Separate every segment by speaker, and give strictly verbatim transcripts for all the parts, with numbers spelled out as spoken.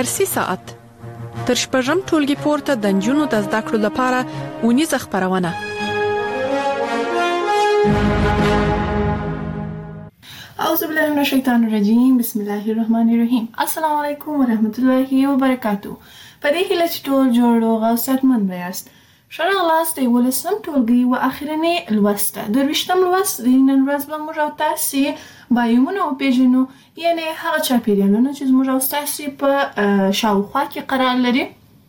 Speaker 1: درسي ساعت تر شپږم ټولګي پورته د نجونو د زده کړو لپاره ونیزه خپرونه.
Speaker 2: اعوذ بالله من الشیطان الرجیم. بسم الله الرحمن الرحیم. السلام علیکم ورحمت الله وبرکاتو. په دې هیله چې ټول جوړ او غوثتمن یاست. ښه راغلاست د یولسم ټولګي و اخرنی لوست ده. درویشتم لوست د نن ورځ به موږ او تاسې بایومونه وپېژنو، یعنې هغه چاپېریالونه چې زموږ او ستاسې په شاوخوا کې قرار لري،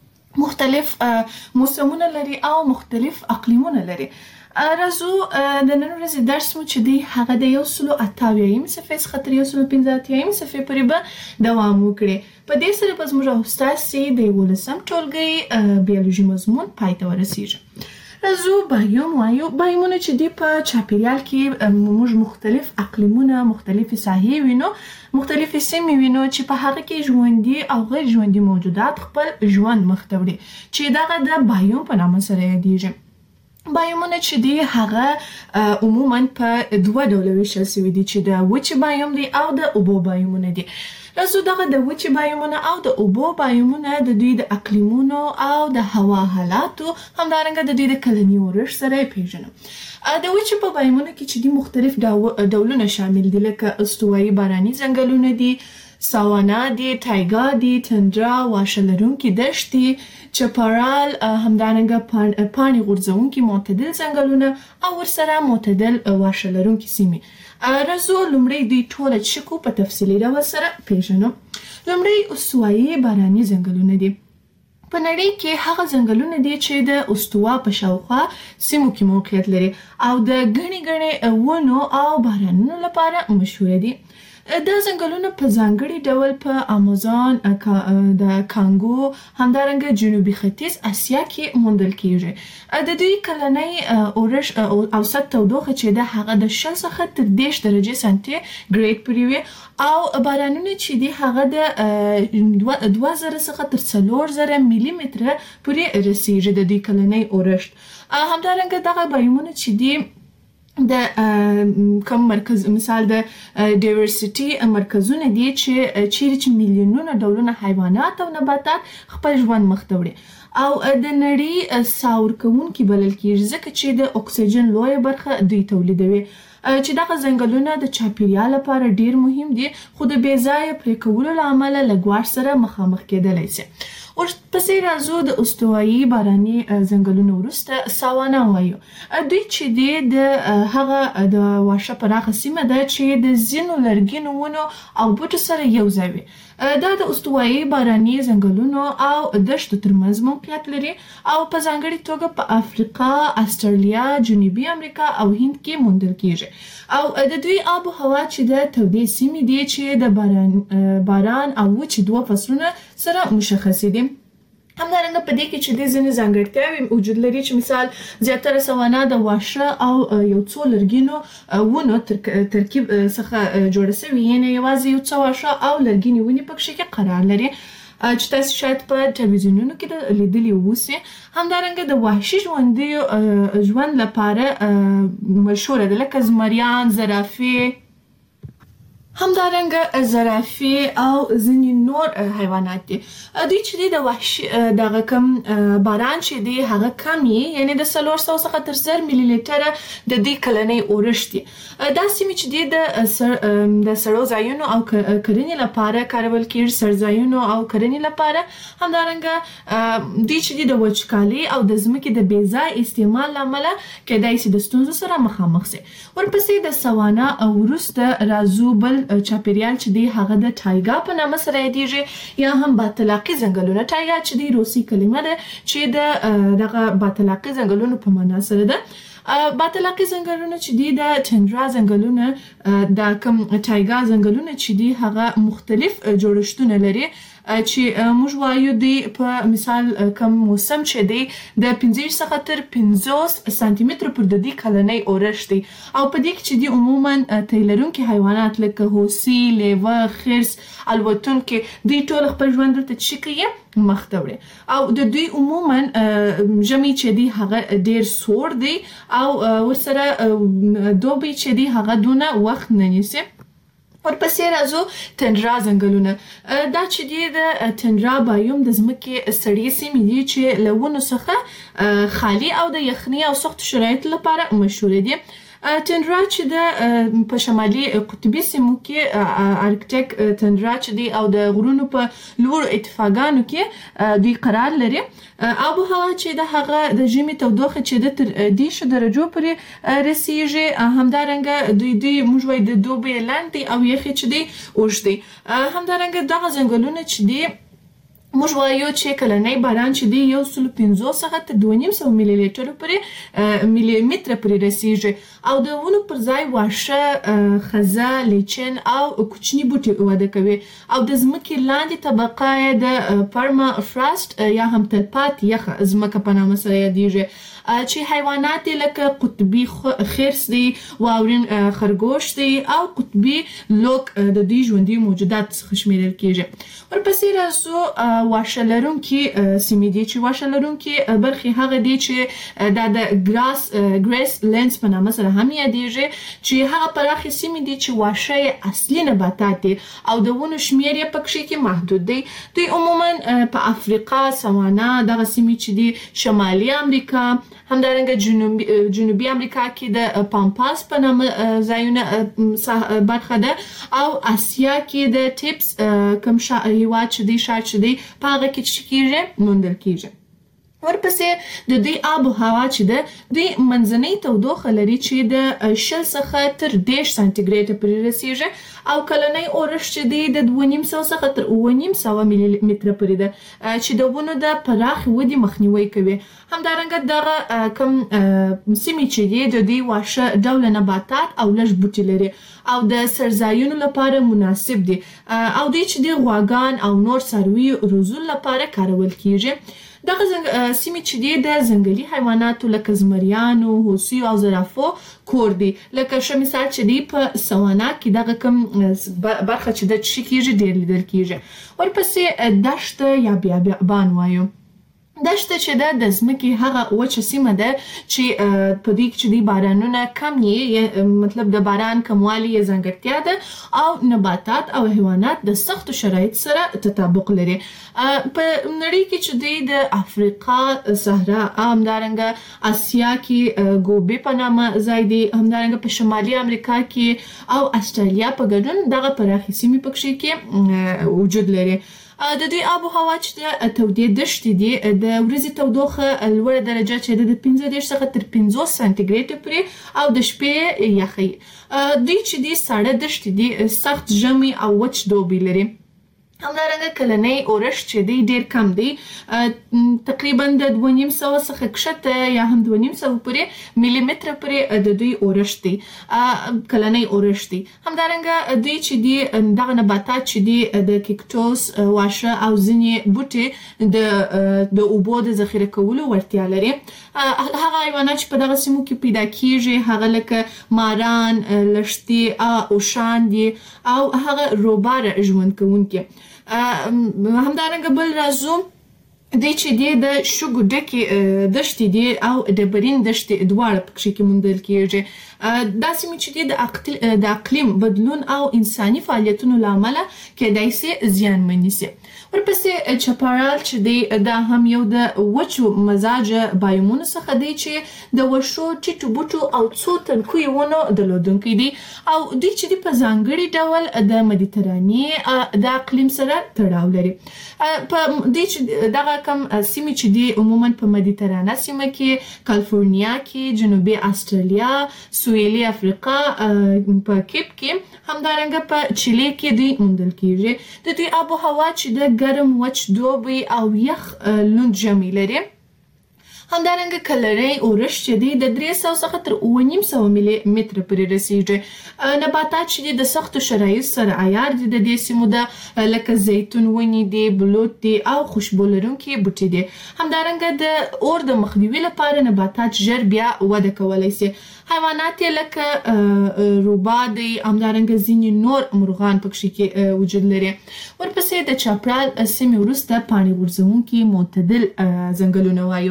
Speaker 2: مختلف موسمونه لري او مختلف اقلیمونه لري. راځو د نن ورځې درس مو چې دی هغه د یو سلو اته اویایمې صفحې څخه تر یو سلو پنځه اتیایمې صفحې پورې به دوام وکړي. په دې سره به زموږ او ستاسې د یولسم ټولګي بیولوژي مضمون پای ته ورسیږي. راځو بایوم وایو. بایومونه چې دی په چاپېریال کې موږ مختلف اقلیمونه، مختلفې ساحې وینو، مختلفې سیمې وینو چې په هغه کې ژوندي او غیر ژوندي موجودات خپل ژوند مخته وړي، چې دغه د بایوم په نامه سره یادیږي. بایومونه چې دی هغه عموما په دوه ډوله ویشل شوي دي، چې د وچې بایوم دی او د اوبو بایومونه دي. راځو دغه د وچې بایومونه او د اوبو بایومونه د دوی د اقلیمونو او د هوا حالاتو، همدارنګه د دوی د کلني اورښت سره یې پېژنو. د وچې په بایومونو کې چې دی مختلف ډولونه شامل دي، لکه استوایي باراني ځنګلونه دي، ساوانا دی، تایګا دی، تندرا، واښه لرونکي دښتې، چپارال، همدارنګه پاڼې غورځونکي معتدل ځنګلونه او ورسره معتدل واښه لرونکي سیمې. راځو لومړی دوی ټوله چکو په تفصیلي ډول سره پېژنو. لومړی استوایي باراني ځنګلونه دي. په نړۍ کې هغه ځنګلونه دي چې د استوا په شاوخوا سیمو کې موقعیت لري او د ګڼې ګڼې ونو او بارانونو لپاره مشهوره دي. دا ځنګلونه په ځانګړي ډول په امازون، د کانګو، همدارنګه جنوبي ختیځ اسیا کې موندل کیږي. د دوی کلنی اورښت اوسط تودوخه چې ده هغه د شل څخه تر دېرش درجې سانتي ګریډ پورې وي او بارانونه چې دي هغه د دوه زره څخه تر څلور زره میلي متره پورې رسیږي د دوی کلنی اورښت. همدارنګه دغه بایومونه چې دي د کوم مرکز، مثال د ډایورسټي مرکزونه دي چې چیرې چې میلیونونه ډولونه حیوانات او نباتات خپل ژوند مخته وړي او د نړۍ ساه ورکوونکي بلل کیږي، ځکه چې د اکسیجن لویه برخه دوی تولیدوي. چې دغه ځنګلونه د چاپېریال لپاره ډیر مهم دي، خو د بې ځایه پرې کولو له امله له ګواښ سره مخامخ کېدلی شي. ورپسې راځو د استوایي باراني ځنګلونو وروسته ساوانا وایو. دوی چې دی د هغه د واښه پراخه سیمه ده چې د ځینو لرګینو ونو او بوټو سره یو ځای وي. دا د استوایي باراني ځنګلونو او دښتو ترمنځ موقعیت لري او په ځانګړې توګه په افریقا، استرالیا، جنوبي امریکا او هند کې موندل کیږي. او د دوی آب و هوا چې د تودې سیمې دي چې د باران باران او وچې دوه فصلونه سره مشخصې دي. همدارنګه په دې کې چې د ځینې ځانګړتیاوې وجود لري، چې مثال زیاتره سوانا د واښه او یو څو لرګینو ونو ترکیب څخه جوړه شوې، یعنې یوازې یو څه واښه او لرګینې ونې پکښې کې قرار لري چې تاسې شاید په تلویزیونونو کې لیدلي اوسئ. همدارنګه د وحشي ژوندیو ژوند لپاره مشهوره ده، لکه زمریان، زرافې، همدارنګه زرافې او ځینې نور حیوانات دي. دوی چې دی د وحشي دغه کم باران چې دی هغه کم یې، یعنې د څلور سوه څخه تر زر میلي لیټره د دوی کلنی اورښت دی. دا سیمې چې دی د سړو ځایونو او کرنې لپاره کارول کېږي، سرځایونو او کرنې لپاره. همدارنګه دوی چې دی د وچکالۍ او د ځمکې د بې ځای استعمال له امله کېدای شي د ستونزو سره مخامخ شي. ورپسې د سوانا وروسته راځو بل چاپېریال چې دی هغه د تایګا په نامه سره یادیږي، یا هم باطلاقي ځنګلونه. تایګا چې دی روسي کلمه ده چې د دغه باطلاقي ځنګلونو په معنا سره ده. باطلاقي ځنګلونه چې دی د تندرا ځنګلونه، د کوم تایګا ځنګلونه چې دی هغه مختلف جوړښتونه لري چې موږ وایو دی په مثال کوم موسم چې دی د پنځه ویشت څخه تر پنځوس سانتي متره پر د دې کلنی اورښت دی او په دې کې چې دی عموما تی لرونکي حیوانات لکه هوسۍ، لیوه، خرس، الوتونکي دوی ټول خپل ژوند ورته چې کوي مخته وړي او د دوی عموما ژمی چې دی هغه ډیر سوړ دی او ورسره دوبی چې دی هغه دونه وخت نه نیسي ورپسې راځو تندرا ځنګلونه. دا چې دی د تندرا بایوم د ځمکې سړې سیمې دي چې له ونو څخه خالي او د یخنۍ او سختو شرایطو لپاره مشهوره دي. تندرا چې د په شمالي قطبي سیمو کې ارکټیک تندرا چې دی او د غرونو په لوړو ارتفاعګانو کې دوی قرار لري. آب و هوا چې د هغه د ژمي تودوخه چې د تر دیرشو درجو پورې رسیږي. همدارنګه دوی دوی موږ وایو د دوبي لاندې او یخې چې دی اوږد دی. همدارنګه دغه ځنګلونه چې دی موږ وایو چې کلنی باران چې دی یو سلو پنځوس څخه تر دوه نیم سوه ملي لیټرو پورې ملي متره پورې رسیږي او د ونو پر ځای واښه، خزه، لیچن او کوچني بوټي وده کوي او د ځمکې لاندې طبقه یې د پرما فراسټ یا هم تلپات یخه ځمکه په نامه سره یادیږي چې حیوانات لکه قطبي خرس دی، واورین خرګوش دی او قطبي لوک د دې ژوندي موجودات څخه شمیرل کیږي. ورپسې راځو واښه لرونکي سیمې دي چې واښه لرونکي برخې هغه دي چې دا د ګراس ګریس لینډز په نامه سره هم یادیږي چې هغه پراخې سیمې دي چې واښه یې اصلي نباتات دي او د ونو شمیر یې پکښې کې محدود دی. دوی عموما په افریقا، سوانا، دغه سیمې چې دي شمالي امریکا، همدارنګه جنوبي جنوبي امریکا کې د پامپاس په نامه ځایونه برخه ده او آسیا کې د ټیپس کوم هیواد چې دی ښار چې دی په هغه کې چې کېږي موندل کېږي. ورپسې د دوی آب و هوا چې ده دوی منځنۍ تودوخه لري چې د شل څخه تر دېرش سانتیګریډه پورې رسیږي او کلنی اورښت چې دی د دوه نیم سوه څخه تر اوه نیم سوه ملي متره پورې ده چې د ونو د پراخې ودې مخنیوی کوي. همدارنګه دغه کوم سیمې چې دي د دوی واښه ډوله نباتات او لږ بوټي لري او د څړځایونو لپاره مناسب دي او دوی چې دی غواګان او نور څاروي روزلو لپاره کارول کیږي. دغه سیمې چې دی د ځنګلي حیواناتو لکه زمریانو، هوسیو او زرافو کور دی. لکه ښه مثال چې دی په سوانا کې دغه کوم برخه چې د څه کیږي ډیر لیدل کیږي. ورپسې دښته یا بیابان وایو. دښته چې ده د ځمکې هغه وچه سیمه ده چې په دوی کې چې دی بارانونه کم یې مطلب د باران کموالی یې ځانګړتیا ده او نباتات او حیوانات د سختو شرایط سره تطابق لري. په نړۍ کې چې دی د افریقا صحرا، همدارنګه آسیا کې ګوبې په نامه ځای دی، همدارنګه په شمالي امریکا کې او استرالیا په ګډون دغه پراخې سیمې پکښې کې وجود لري. د دوی آب و هوا چې د تودې دښتې دي د ورځې تودوخه لوړه درجه چې د پنځه دېرش څخه تر پنځوس سانتیګریډه پورې او د شپې یخی. دوی چې دي ساړه دښتې دي، سخت ژمی او وچ دوبی لري. همدارنګه کلنی اورښت چې دی ډیر کم دی، تقریبا د دوه نیم سوه څخه کښته یا هم دوه نیم سوه پورې ملي متره پورې د دوی اورښت دی، کلنی اورښت دی. همدارنګه دوی چې دی دغه نباتات چې دی د کیکټوس، واښه او ځینې بوټي د د اوبو د ذخیره کولو وړتیا لري. هغه حیوانات چې په دغه سیمو کې پیدا کیږي هغه لکه ماران، لښتې، اوښان دي او هغه روباره ژوند کوونکي. همدارنګه بل راځو دی چې دی د شګو ډکې دښتې دي او ډبرین دښتې دواړه پکښې کې موندل کیږي. دا سیمې چې دی د اقلیم بدلون او انساني فعالیتونو له امله کیدای سي زیانمنې سي. ورپسې چاپارال چې دی دا هم یو د وچو مزاجه بایومونو څخه دی چې د وښو، ټیټو بوټو او څو تنکیو ونو درلودونکی دی او دوی چې دی په ځانګړي ډول د مدیترانې د اقلیم سره تړاو لري. په دوی چې دغه کم سیمې چې دی عموما په مدیترانه سیمه کې، کالیفورنیا کې، جنوبي استرالیا، سویلي افریقا په کیپ کې، همدارنګه په چیلي کې دوی موندل کیږي. د دوی آب و هوا چې د ګرم، وچ دوبی او یخ لوند ژمی لري. همدارنګه کلنی اورښت چې دی د درې سوه څخه تر اوه نیم سوه ملي متره پورې رسیږي. نباتات چې دی د سختو شرایطو سره عیار دي د دې سیمو ده، لکه زیتون ونې دي، بلوط دي او خوشبو لرونکي بوټي دي. همدارنګه د اور د مخنیوي لپاره نباتات ژر بیا وده کولی سي. حیوانات یې لکه روبا دی، همدارنګه ځینې نور مرغان پکښې کې وجود لري. ورپسې د چاپرال سیمې وروسته پاڼې غورځونکي معتدل ځنګلونه وایو.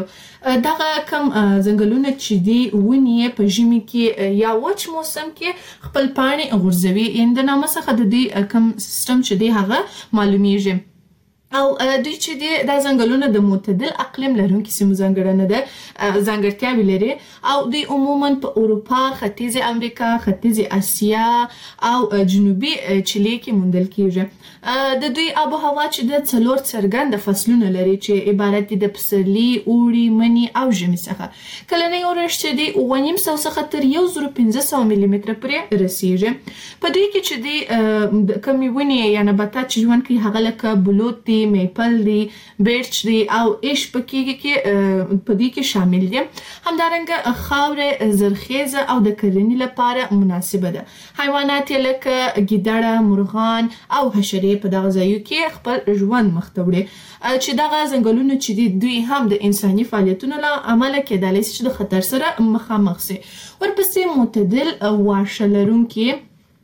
Speaker 2: دغه کم ځنګلونه چې دي ونې په ژمي کې یا وچ موسم کې خپل پاڼې غورځوي، یعنې د نامه څخه د دوی کم سیستم چې دی هغه معلومیږي. او دوی چې دي دا ځنګلونه د معتدل اقلیم لرونکي سیمو ځانګړنه ده، ځانګړتیاوې لري او دوی عموما په اروپا، ختیځ امریکا، ختیځ اسیا او جنوبي چیلي کې موندل کیږي. د دوی آب و هوا چې د څلور څرګنده فصلونه لري چې عبارت دي د پسرلي، اوړي، مني او ژمي څخه. کلنی اورښت چې دی اووه نیم سوه څخه تر یو زر پنځه سوه ملي متره پورې رسیږي. په دوی کې چې دی کومې ونې یا نباتات چې ژوند کوي هغه لکه بلوط دي، میپل دی، بیرچ دی او ایش پکې کې په دې کې شامل دي. همدارنګه خاورې زرخیزه او د کرنې لپاره مناسبه ده. حیوانات لکه ګیدړه، مرغان او حشرې په دغه ځایو کې خپل ژوند مخ ته وړي چې دغه ځنګلونه چې دي دوی هم د انساني فعالیتونو له امله کېدلی شي چې د خطر سره مخامخ شي. ورپسې معتدل واښه لرونکي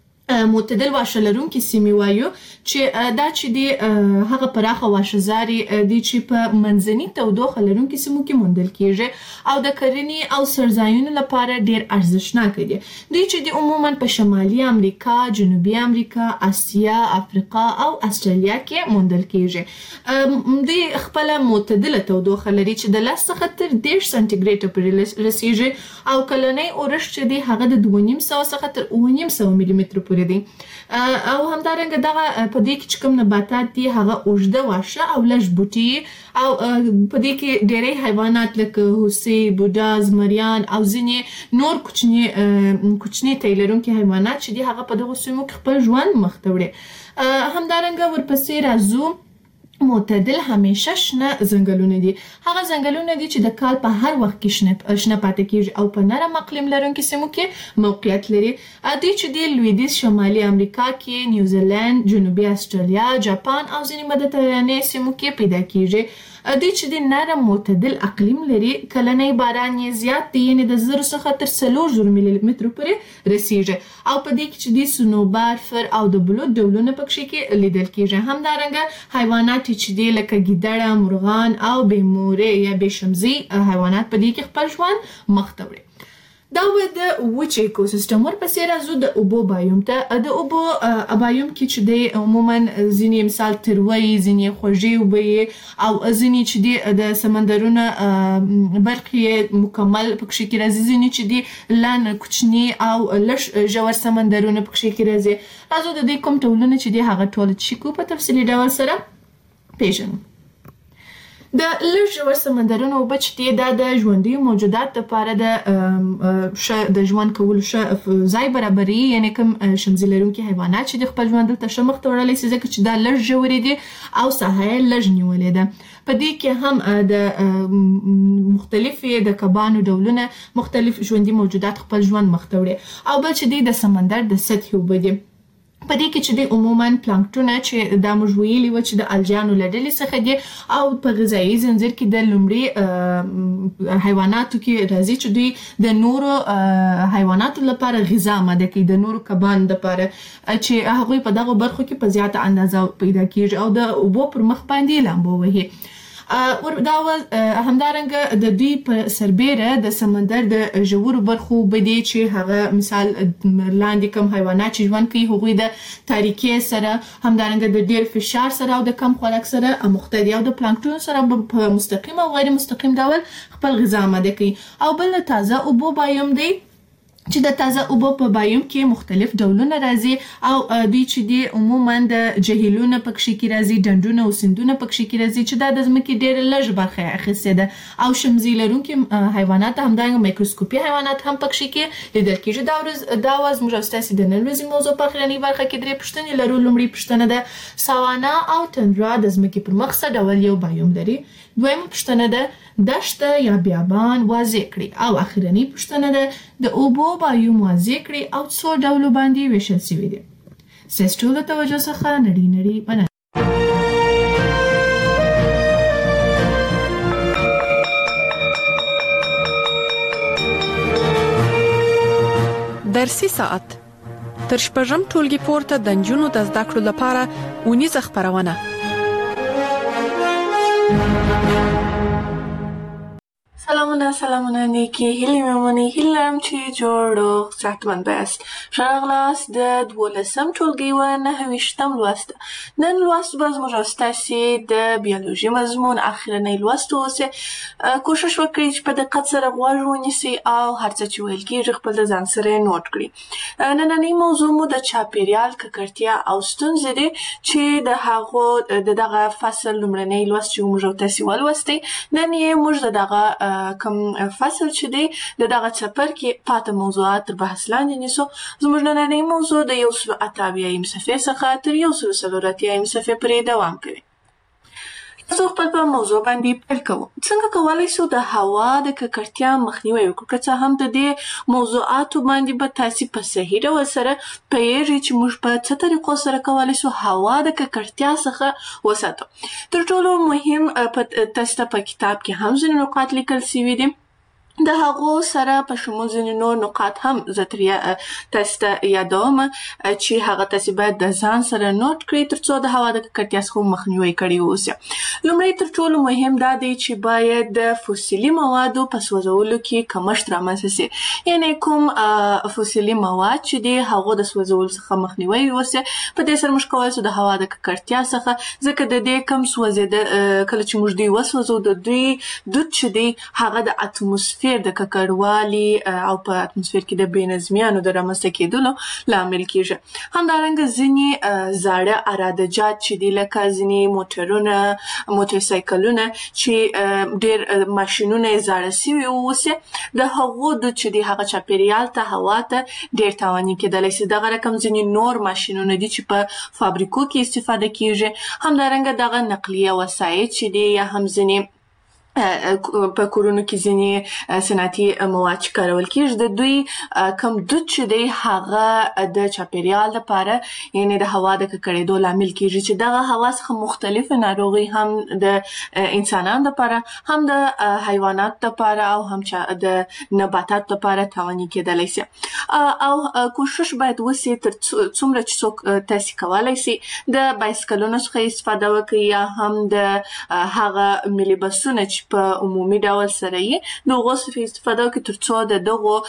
Speaker 2: معتدل واښه لرونکي سیمې وایو چې دا چې دی هغه پراخه واښه‌زاري دي چې په منځني تودوخه لرونکي سیمو کې موندل کیږي او د کرنې او څړځایونو لپاره ډیر ارزښتناک دي. دوی چې دی عموما په شمالي امریکا، جنوبي امریکا، اسیا، افریقا او استرالیا کې موندل کیږي. دوی خپل معتدله تودوخه لري چې د لس څخه تر دېرش سانتي ګریډ رسیږي او کلنی اورښت چې دی هغه د دوه نیم سوه څخه تر اووه نیم سوه ملي متره پورې دی. او همدارنګه دغه په دې کې چې کوم نباتات دي هغه اوږده واښه او لږ بوټي او په دې کې ډېری حیوانات لکه هوسۍ، بوډا، زمریان او ځینې نور کوچني کوچني تی لرونکي حیوانات چې دي هغه په دغو سیمو کې خپل ژوند مخ ته وړي. همدارنګه ورپسې راځو معتدل همیشه شنه ځنګلونه دي. هغه ځنګلونه دي چې د کال په هر وخت کې شنه شنه پاتې کیږي او په نرم اقلیم لرونکي سیمو کې موقعیت لري. دوی چې د لویدیځ شمالي امریکا کې، نیوزیلند، جنوبي استرالیا، جاپان او ځینې مدیترانې سیمو کې پیدا کیږي. دوی چې د نرم معتدل اقلیم لري، کلنی باران یې زیات دی، یعنې د زرو څخه تر څلور زرو ملي مترو پورې رسیږي او په دې کې چې د صنوبر، فر او د بلوط ډولونه پکې کې لیدل کیږي. همدارنګه حیوانات چې دی لکه ګیدړه، مرغان او بې مورې یا بې شمزي حیوانات په دې کې خپل ژوند مخ ته وړي. دا و د وچ ایکوسیستم. ورپسې راځو د اوبو بایوم ته. د اوبو بایوم کې چې دی عموما ځینې مثال تروی، ځینې خوږې اوبه او ځینې چې دی د سمندرونه برخې مکمل پکې کې راځي، ځینې چې دی لن کوچني او لږ ژور سمندرونه پکې کې راځي. راځو د دې کوم ډولونه چې دی هغه ټول چې په تفصیلي ډول سره پیژنو. د لږ ژور سمندرونو اوبه چې دي دا د ژوندیو موجوداتو لپاره د ښه د ژوند کولو ښه ځای برابروي، یعنې کوم شمزي لرونکي حیوانات چې د خپل ژوند دلته ښه مخ ته وړلی شي ځکه چې دا لږ ژورې دي او ساحه یې لږ نیولې ده. په دې کې هم د مختلفې د کبانو ډولونه مختلف ژوندي موجودات خپل ژوند مخ ته وړي. او بل چې دی د سمندر د سطحې اوبه دي. په دې کې چې دی عموما پلانکټونه چې دا موږ ویلي وو چې د الجیانو له ډلې څخه دي او په غذایي ځنځیر کې د لومړي حیواناتو کې راځي چې دوی د نورو حیواناتو لپاره غذا آماده کوي، د نورو کبانو لپاره چې هغوی په دغو برخو کې په زیاته اندازه پیدا کیږي او د اوبو پر مخ باندې لامبو وهي. دا همدارنګه د دوی په سربیره د سمندر د ژورو برخو اوبه دي چې هغه مثال لاندې کوم حیوانات چې ژوند کوي هغوی د تاریکۍ سره، همدارنګه د ډیر فشار سره او د کم خوراک سره اموخته دي او د پلانکټون سره په مستقیم او غیر مستقیم ډول خپل غذا آماده کوي. او بل تازه اوبو بایوم دی چې د تازه اوبو په بایوم کې مختلف ډولونه راځي او دوی چې دی عموما د جهیلونه پکې کې راځي، ډنډونه او سیندونه پکې کې راځي چې دا د ځمکې ډېره لږ برخه اخیستې ده او شمزي لرونکي حیوانات همدارنګه مایکروسکوپي حیوانات هم پکې کې لیدل کېږي. دا ورځ دا ورځ موږ او ستاسې د نن ورځې موضوع په اخرنۍ برخه کې درې پوښتنې لرو. لومړۍ پوښتنه ده ساوانا او تندرا د ځمکې پر مخ څه ډول یو بایوم لري. دویمه پوښتنه ده دشته یا بیابان واضح کړي او اخرنۍ پوښتنه ده د اوبو بایوم واضح کړي او څو ډولو باندې ویشل شوي دي. ستاسو ټولو توجه څخه نړۍ نړۍ مننه.
Speaker 1: درسي ساعت تر شپږم ټولګي پورته د نجونو د زده کړو لپاره اونیزه خپرونه.
Speaker 2: سلامونه سلامونه نیکې هیلې مې ومنئ. هیله لرم چې جوړ او صحتمند به یاست. ښه راغلاست د دولسم ټولګي و نهه ویشتم لوست. نن لوست به زموږ او ستاسې د بیولوژي مضمون اخرنی لوست واوسي. کوشش وکړئ چې په دقت سره غوږ ونیسئ او هر څه چې ویل کېږي خپل د ځان سره یې نوټ کړئ. نننۍ موضوع مو د چاپېریال ککړتیا او ستونزې دي چې د هغو د دغه فصل لومړنی لوست چې موږ او تاسې ولوستی. نن یې موږ د دغه کوم فصل چې دی د دغه څپرکي پاته موضوعات تر بحث لاندې نیسو. زموږ نننۍ موضوع د یو سلو اته اویایم صفحې څخه تر یو سلو څلور اتیایم صفحې پورې دوام کوي. تاسو خپل په موضوع باندې پیل کوو. څنګه کولی شو د هوا د ککړتیا مخنیوی وکړو؟ که څه هم د دې موضوعاتو باندې به تاسې په صحیح ډول سره پوهیږئ چې موږ په څه طریقو سره کولی شو هوا د ککړتیا څخه وساتو. تر ټولو مهم تاسو ته په کتاب کې هم ځینې نقاط لیکل شوي دي. د هغو سره په شمول ځینې نور نقاط هم زه تاسو ته یادوم چې هغه تاسې باید د ځان سره نوټ کړئ تر څو د هوا د ککړتیا څخه مخنیوی کړی واوسي. لومړی تر ټولو مهم دا دی چې باید د فوسیلي موادو په سوځولو کې کمښت رامنځته سي. یعنې کوم فوسیلي مواد چې دي هغو د سوځولو څخه مخنیوی وسي. په دې سره موږ کولی شو د هوا د ککړتیا څخه ځکه د دې کم سوځېده کله چې موږ دوی وسوځو د دوی دود چې دی هغه د اتموسفیر د ککړوالي او په اتموسفیر کې د بېنظمیانو د رامنځته کېدلو لامل کېږي. همدارنګه ځینې زاړه ارادجات چې دي لکه ځینې موټرونه موټرسایکلونه چې ډېر ماشینونه یې زاړه سوي واوسي د هغو دود چې دي هغه چاپېریال ته هوا ته ډېر تاواني کېدلی سي. دغه رقم ځینې نور ماشینونه دي چې په فابریکو کې استفاده کېږي. همدارنګه دغه نقلیه وسایط چې دي یا هم ځینې په کورونو کې ځینې صنعتي مواد چې کارول کېږي د دوی کم دود چې دی هغه د چاپېریال لپاره یعنې د هوا د ککړېدو لامل کېږي چې دغه هوا څخه مختلفې ناروغۍ هم د انسانانو لپاره هم د حیواناتو لپاره او هم د نباتاتو لپاره تاواني کېدلی سي. او کوشش باید وسي تر څومره چې څوک تاسې کولی سي د بایسکلونو څخه استفاده وکړي یا هم د هغه ملي بسونه چې په عمومي ډول سره یې د هغو څخه استفاده وکړي تر څو د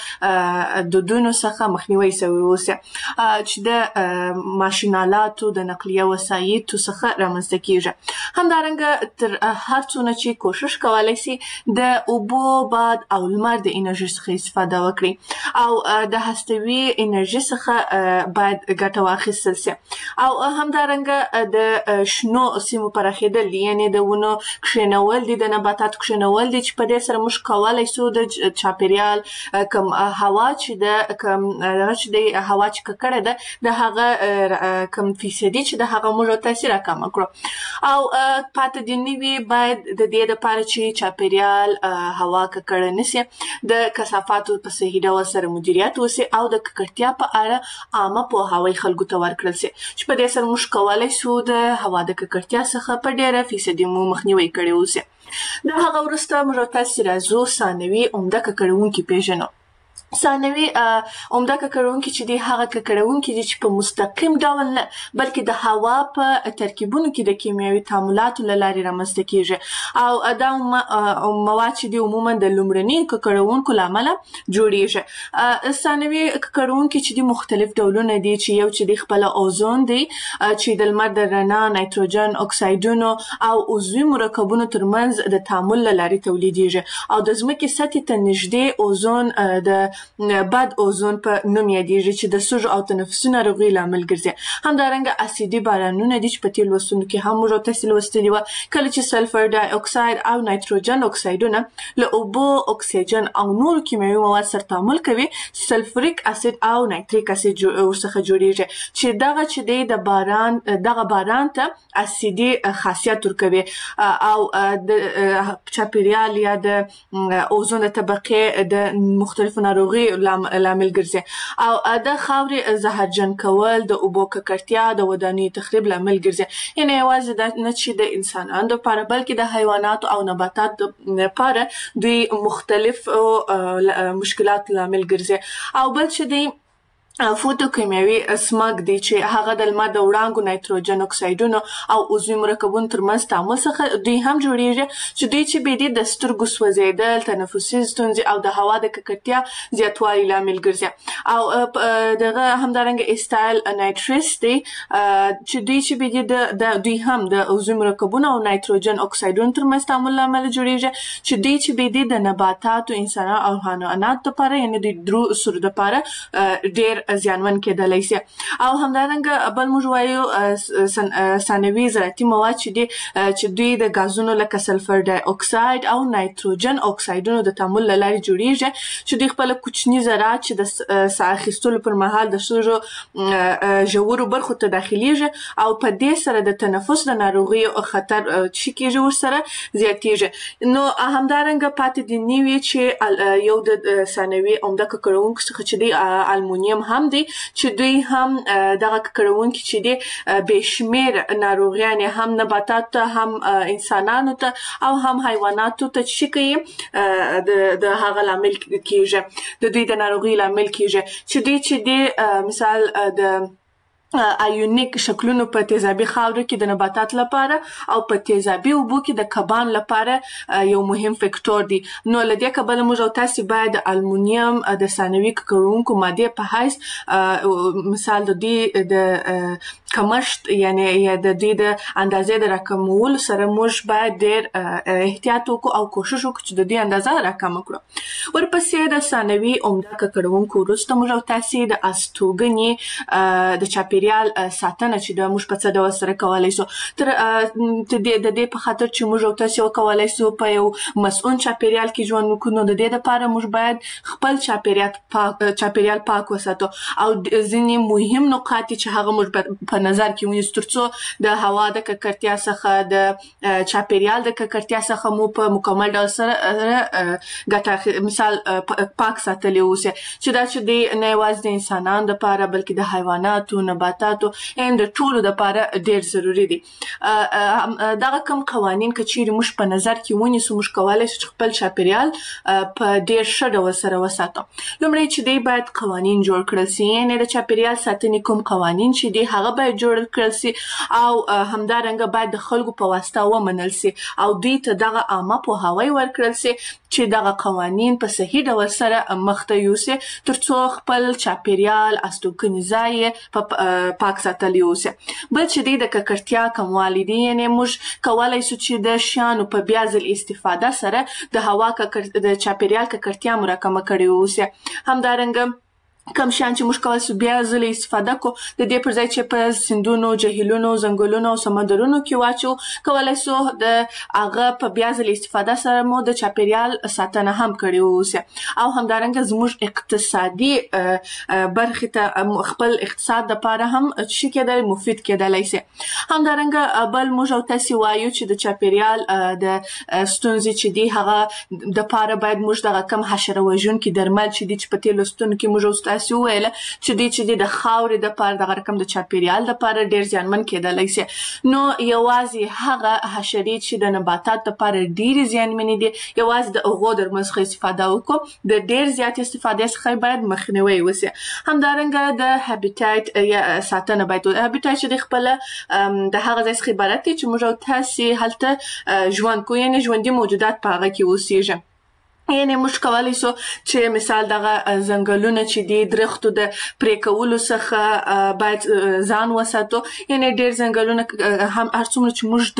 Speaker 2: دغو دودونو څخه مخنیوی سوی واوسي چې د ماشینالاتو د نقلیه وسایطو څخه رامنځته کېږي. همدارنګه تر هر څونه چې کوشش کولی سي د اوبو باد او لمر د انرژي څخه استفاده وکړي او د هستوي انرژي څخه باید ګټه واخیستل سي. او همدارنګه د شنو سیمو پراخېدل دي یعنې د ونو کښېنول دي د نباتاتو کښېنول دي چې په دې سره موږ کولی شو د چاپېریال کوم هوا چې د کوم هغه چې دی هوا چې ککړه ده د هغه کوم فیصدي چې د هغه موږ تاثیر راکمه کړو. او پاته دې نه وي باید د دې دپاره چې چاپېریال هوا ککړه نه سي د کثافاتو په صحیح ډول سره مدیریت وسي او د ککړتیا په اړه عامه پوهاوی خلکو ته ورکړل سي چې په دې سره موږ کولی شو د هوا د ککړتیا څخه په ډېره فیصدي مو مخنیوی کړی وسي. د هغه وروسته موږ تاسې راځو ثانوي عمده ککړونکي پېژنو. ثانوي عمده ککړونکي چې دي هغه ککړونکي دي چې په مستقیم ډول نه بلکې د هوا په ترکیبونو کې د کیمیاوي تعاملاتو له لارې رامنځته کېږي او دا مواد چې دي عموما د لومړنیو ککړونکو له امله جوړیږي. ثانوي ککړونکي چې دي مختلف ډولونه دي چې یو چې دی خپله اوزون دی چې د لمر د رڼا نایتروجن اکسایډونو او عضوي مرکبونو ترمنځ د تعامل له لارې تولیدیږي او د ځمکې سطحې ته نږدې اوزون د بد اوزون په نوم یادیږي چې د سږو او تنفسي ناروغیو لامل ګرځي. همدارنګه اسیدي بارانونه دي چې په تېر لوستونو کې هم موږ تاسې لوستلي وه کله چې سلفر ډای اکساید او نایتروجن اکسایډونه له اوبو اکسیجن او نورو کیمیاوي مواد سره تعامل کوي سلفریک اسید او نایتریک اسید ورڅخه جوړیږي چې دغه چې دی د باران دغه باران ته اسیدي خاصیت ورکوي او د چاپېریال یا د اوزون د طبقې د مختلفو ناروغیو لامل ګرځي او د خاورې زهرجن کول د اوبو ککړتیا د ودانیو تخریب لامل ګرځي. یعنې یوازې دا نه چې د انسانانو لپاره بلکې د حیواناتو او نباتاتو لپاره دوی مختلف مشکلات لامل ګرځي. او بل چې دی فوتو کیمیاوي سمګ دی چې هغه د لمر د وړانګو نایتروجن اکسایډونو او عضوي مرکبونو ترمنځ تعامل څخه دوی هم جوړیږي چې دوی چې به د سترګو سوځیدل، تنفسي ستونزې او د هوا د ککړتیا زیاتوالي لامل ګرځي. او دغه همدارنګه ایستایل نایتریټس دی چې دوی چې به د دوی هم د عضوي مرکبونو او نایتروجن اکسایډونو ترمنځ تعامل لامل جوړیږي چې دوی چې به د نباتاتو، انسانانو او حیواناتو لپاره یعنې د درو سرو لپاره ډېر زیانمن کېدلی شي. او همدارنګه بل موږ وایو ثانوي زراعتي مواد چې دي چې دوی د غازونو لکه سلفر ډای اکساید او نایتروجن اکسایډونو د تعامل له لارې جوړیږي چې دوی خپل کوچني ذرات چې د ساه اخیستلو پر مهال د سږو ژورو برخو ته داخلیږي او په دې سره د تنفس د ناروغیو خطر چې کېږي ورسره زیاتیږي. نو همدارنګه پاتې دي نیوي چې یو د ثانوي عمده ککړونکو څخه چې دی المونیم هم دی چې دوی هم دغه ککړونکي چې دی بې شمېر ناروغیانې هم نباتاتو ته، هم انسانانو ته او هم حیواناتو ته چې کوي د هغه لامل کېږي، د دوی د ناروغۍ لامل کېږي چې دوی چې دی مثال د ایونیک شکلونو په تیزابي خاورو کې د نباتات لپاره او په تیزابي اوبو کې د کبان لپاره یو مهم فکتور دی. نو له دې کبله موږ او تاسې باید د المونیم د ثانوي ککړونکو مادې په حیث مثال د دوی د کمښت یعنې یا د دوی د اندازې د راکمولو سره موږ باید ډېر احتیاط وکړو او کوشش وکړو چې د دوی اندازه راکمه کړو. ورپسې د ثانوي عمده ککړونکو وروسته موږ او تاسې د استوګنې د چاپېریال چاپیریال ساتنه چې د موږ په څه ډول سره کولی شو تر د دې په خاطر چې موږ او تاسې وکولی شو په یو مسؤل چاپیریال کې ژوند وکړو، نو د دې لپاره موږ باید خپل چاپیریال پاک چاپیریال پاک وساتو او ځینې مهم نقاط چې هغه موږ په نظر کې ونیسو تر څو د هوا د ککړتیا څخه، د چاپیریال د ککړتیا څخه مو په مکمل ډول سره ګټه مثال پاک ساتلی اوسي چې دا چې د نه یوازې د انسانانو لپاره بلکې د حیواناتو، نباتاتو ان د ټولو لپاره ډېر ضروري دي. دغه کوم قوانین که چیرې موږ په نظر کې ونیسو موږ کولی شو چې خپل چاپیریال په ډېر ښه ډول سره وساتو. لومړی چې دی باید قوانین جوړ کړل سي، یعنې د چاپیریال ساتنې کوم قوانین چې دي هغه باید جوړ کړل سي او همدارنګه باید د خلکو په واسطه ومنل سي او دوی ته دغه عامه پوهاوی ورکړل سي چې دغه قوانین په صحیح ډول سره مخته یوسي تر څو خپل چاپیریال استوګنې ځای په پاک ساتلی اوسي. بل چې دی د ککړتیا کموالی دی، یعنې موږ کولی شو چې د شیانو په بیا ځل استفاده سره د هوا د چاپیریال ککړتیا مو راکمه کړې اوسي. همدارنګه کم شیان چې موږ کولی شو بیا ځل استفاده کړو د دې پر ځای چې په سیندونو، جهیلونو، ځنګلونو او سمندرونو کې واچو، کولی شو د هغه په بیا ځل استفاده سره مو د چاپیریال ساتنه هم کړې اوسي. او همدارنګه زموږ اقتصادي برخې ته خپل اقتصاد لپاره هم څه کېدلی مفید کېدلی سي. همدارنګه بل موږ او تاسې وایو چې د چاپیریال د ستونزې چې دي هغه دپاره باید موږ دغه کم حشره وژونکي درمل چې دي چې په تېرو لوستونو کې موږ تاسې وویله چې دوی چې دي د خاورې دپاره دغه رقم د چاپیریال دپاره ډېر زیانمن کېدلی سي. نو یوازې هغه حشرې چې د نباتات دپاره ډېرې زیانمنې دي یوازې د هغو درمل څخه استفاده وکړو، د ډېر زیات استفادې څخه باید مخنیوی وسي. همدارنګه د هابیټایټ یا ساتنه باید هابیټایټ چې د خپله د هغه ځای څخه عبارت دی چې موږ او تاسې هلته ژوند کوو، یعنې ژوندي موجودات په هغه کې اوسېږي. یعنې موږ کولی شو چې مثال دغه ځنګلونه چې دي درختو د پرې کولو څخه باید ځان وساتو، یعنې ډېر ځنګلونه هم هر څومره چې موږ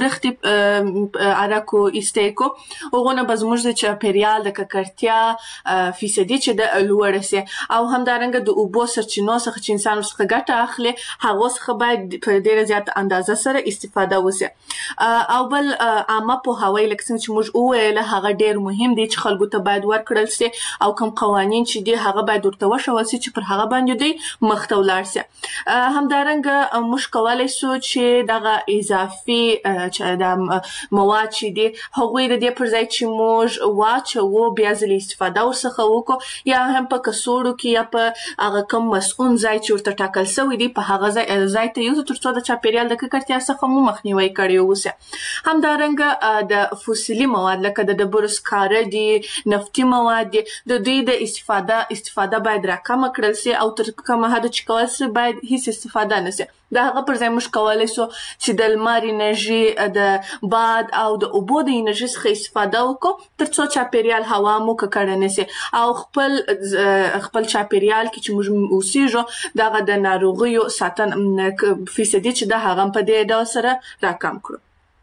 Speaker 2: درختې اره کړو ایستی کړو هغونه به زموږ د چاپیریال د ککړتیا فیصدي چې ده لوړه سي. او همدارنګه د اوبو سرچینو څخه چې انسان ورڅخه ګټه اخلي هغو څخه باید په ډېره زیاته اندازه سره استفاده وسي. او بل عامه پوهاوی لکه څنګه چې موږ وویله هغه ډېر مهم دی چې خلکو ته باید ورکړل سي او کوم قوانین چې دي هغه باید ورته وښول سي چې پر هغه باندې دوی مخته ولاړ سي. همدارنګه موږ کولی شو چې دغه اضافي د مواد چې دي هغوی د دې پر ځای چې موږ واچوو بیا ځلې استفاده ورڅخه وکړو یا هم په کڅوړو کې یا په هغه کوم مسؤل ځای چې ورته ټاکل سوی دی په هغه ځای ته یوسو تر څو د چاپیریال د ککړتیا څخه مو مخنیوی کړی اوسي. همدارنګه د فوسیلي مواد لکه د ډبرو سکاره دي، نفتي مواد دي د دوی د استفاده استفاده باید راکمه کړل سي او تر کومه حد چې کول سي باید هیڅ استفاده نه سي. د هغه پر ځای موږ کولی سو چې د لمر انرژي د باد او د اوبو د انرژي څخه استفاده وکړو تر څو چاپیریال هوا مو ککړه نه سي او خپل خپل چاپیریال کې چې موږ اوسېږو دغه د ناروغیو ساتنه فیصدي چې د هغه په دې ډول سره راکم کړو.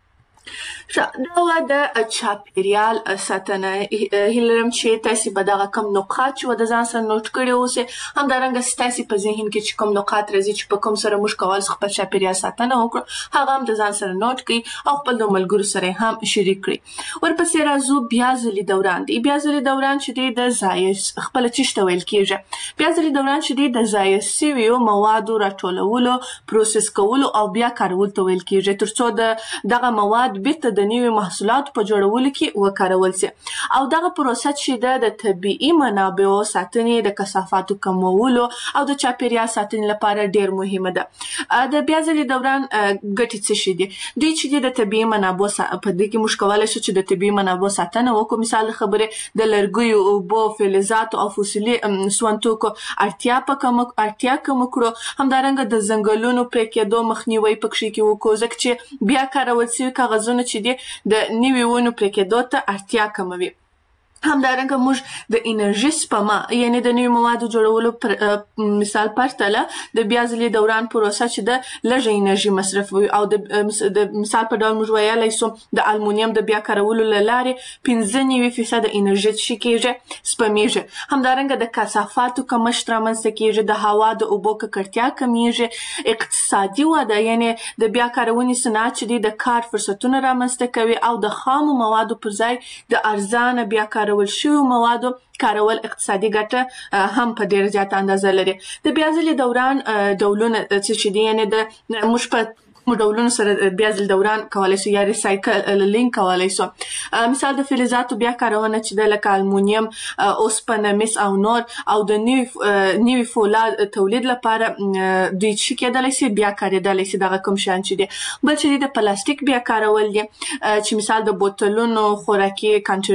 Speaker 2: دا و د چاپیریال ساتنه. هیله لرم چې تاسې به دغه کم نقاط چې د ځان سره نوټ کړي اوسئ همدارنګه ستاسې په ذهن کې چې کوم نقاط راځي چې په کوم سره موږ کولی خپل چاپیریال ساتنه وکړو هغه هم د ځان سره نوټ کړئ او خپل د ملګرو سره هم شریک کړئ. ورپسې راځو بیا ځلې دوران دی. بیا ځلې دوران چې دی د ضایع خپله چیش ته ویل کېږي. بیا ځلې دوران چې دی د ضایع سویو موادو راټولولو پروسس کولو او بیا کارولو ته ویل کېږي تر څو د دغه مواد بیرته د نویو محصولاتو په جوړولو کې وکارول سي او دغه پروسه چې ده د طبیعي منابعو ساتنې د کثافاتو کمولو او د چاپیریال ساتنې لپاره ډیر مهمه ده. د بیا ځلې دوران ګټې څه شي دي؟ دوی چې دي د طبیعي منابعو په دې کې موږ کولی شو چې د طبیعي منابعو ساتنه وکړو. مثال د خبرې د لرګیو، اوبو، فلزاتو او فوسیلي سون توکو اړتیا په کم اړتیا کم کړو. همدارنګه د ځنګلونو پرې کېدو مخنیوی پکښې کې وکړو ځکه چې بیا کارول سوي کاغذونه چې دي د نوي ونو پرې کېدو ته اړتیا کموي. همدارنګه موږ د انرژي سپما یعنی د نویو موادو جوړولو پر مثال پرتله د بیا ځلې دوران پروسه چې ده لږه انرژي مصرفوي او د مثال په ډول موږ ویلی سو د المونیم د بیا کارولو له لارې پنځه نوي فیصده انرژي څه کېږي سپمیږي. همدارنګه د کثافاتو کمښت رامنځته کېږي، د هوا د اوبو ککړتیا کمیږي، اقتصادي وده یعنی د بیا کارونې صنعت چې دی د کار فرصتونه رامنځته کوي او د خامو موادو پر ځای د ارزانه بیا کارول شویو موادو کارول اقتصادي ګټه هم په ډېره زیاته اندازه لري. د بیا ځلې دوران ډولونه څه چې دي یعنې د موږ په کومو ډولونو سره بیا ځلې دوران کولی سو یا ریسایکلینګ کولی سو. مثال د فلزاتو بیا کارونه چې ده لکه المونیم، اوسپنه، مس او نور او د نوي نوي فولاد تولید لپاره دوی څه کېدلی سي بیا کارېدلی سي دغه کوم شیان چې دي. بل چې دي د پلاستیک بیا کارول دي چې مثال د بوتلونو، خوراکي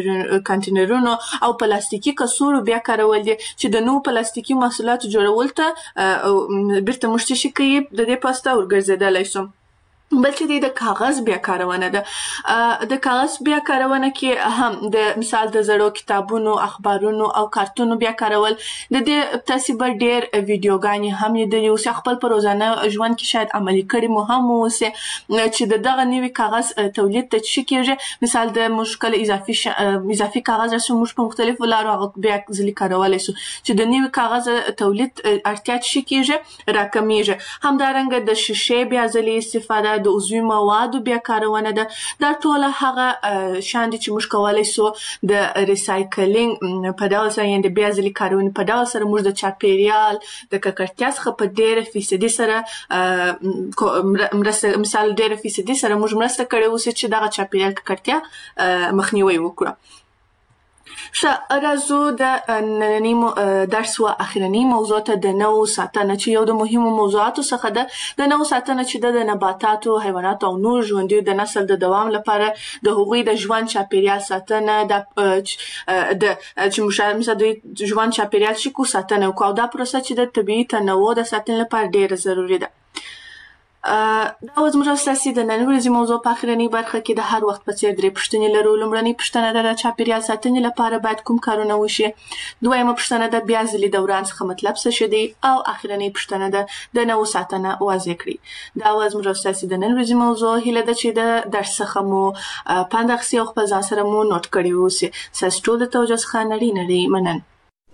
Speaker 2: کانټینرونو او پلاستیکي کڅوړو بیا کارول دي چې د نوو پلاستیکي محصولاتو جوړولو ته بیرته موږ څه شي کوي د دې پاسته ورګرځېدلی سو. بل چې دی د کاغذ بیا کارونه ده. د کاغذ بیا کارونه کې هم د مثال د زړو کتابونو، اخبارونو او کارتونو بیا کارول. د دې تاسې به ډېر ویډیوګانې هم لیدلي اوسئ، خپل په روزانه ژوند کې شاید عملي کړي مو هم واوسي چې د دغه نوي کاغذ تولید ته څه کېږي. مثال د موږ کله اضافي اضافي کاغذ راسو موږ په مختلفو لارو هغه بیا ځلې کارولی سو چې د نوي کاغذ تولید اړتیا څه کېږي راکمیږي. همدارنګه د شیشې بیا ځلې استفاده، د عضوي موادو بیا کارونه ده. دا ټوله هغه شیان دي چې موږ کولی سو د ریسایکلینګ په ډول سره یعنې د بیا ځلې کارونې په ډول سره موږ د چاپیریال د ککړتیا څخه په ډېره فیصدي سره مرسته مثال ډېره فیصدي سره موږ مرسته کړې اوسي چې دغه چاپیریال ککړتیا مخنیوی وکړو. ښه راځو د ننني درس و اخرني موضوع ته د نوو ساتنه چې یو د مهمو موضوعاتو څخه ده. د نوو ساتنه چې ده د نباتاتو، حیواناتو او نور ژوندیو د نسل د دوام لپاره د هغوی د ژوند چاپیریال ساتنه د چې مثلا د ژوند چاپیریال چې کو ساتنه وکړو او دا پروسه چې د طبیعي تنوع د ساتنې لپاره ډېره ضروري ده. دا وه زموږ او ستاسې د نن ورځې موضوع په اخرنۍ برخه کې د هر وخت په څېر درې پوښتنې لرو. لومړنۍ پوښتنه ده د چاپیریال ساتنې لپاره باید کوم کارونه وشي. دویمه پوښتنه ده بیا ځلې دوران څخه مطلب څه شی دی او اخرنۍ پوښتنه ده د نوو ساتنه واضح کړي. دا وه زموږ او ستاسې د نن ورځې موضوع. هیله ده چې د درس څخه مو پند اخیستي او خپل ځان سره مو نوټ کړي اوسي. ستاسې ټول د توجه څخه نړۍ نړۍ منن.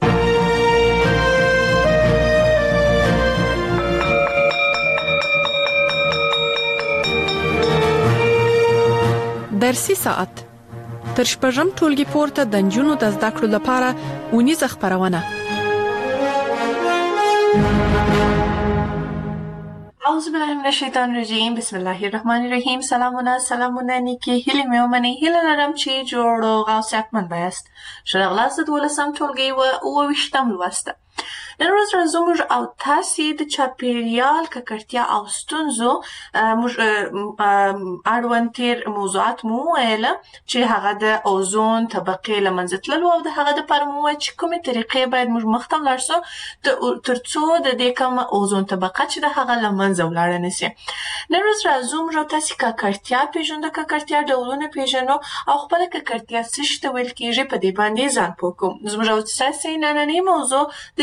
Speaker 1: درسي ساعت تر شپږم ټولګي پورته د نجونو د زده کړو لپاره اونیزه خپرونه.
Speaker 2: اعوذ بالله من الشیطان الرجیم. بسم الله الرحمن الرحیم. سلامونه سلامونه نیکی هیلې مې ومنئ. هیله لرم چې جوړ او صحتمند یاست. ښه راغلاست د دولسم ټولګي و اووه ویشتم لوست ته. نن ورځ راځو موږ او تاسې د چاپېریال ککړتیا او ستونزو موږ اړوند تېر موضوعات مو وویله چې هغه د اوزون طبقې له منځه تللو او د هغه دپاره مو وویل چې کومې طریقې باید موږ مخته ولاړ سو تر څو د دې کومه اوزون طبقه چې د هغه له منځه ولاړه نه سي. نن ورځ راځو موږ او تاسې ککړتیا پېژنو، د ککړتیا ډولونه پېژنو او خپله ککړتیا څه شي ته ویل کېږي په دې باندې ځان پوه کوو. زموږ او ستاسې نننۍ موضوع